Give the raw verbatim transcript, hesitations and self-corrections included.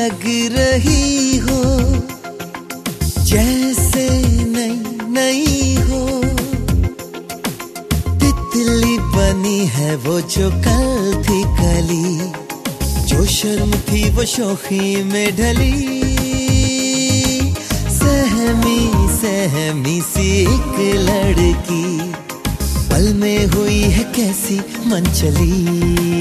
लग रही हो, जैसे नई नई हो। तितली बनी है वो जो कल थी कली, जो शर्म थी वो शोखी में ढली। सहमी सहमी सी एक लड़की, पल में हुई है कैसी मनचली।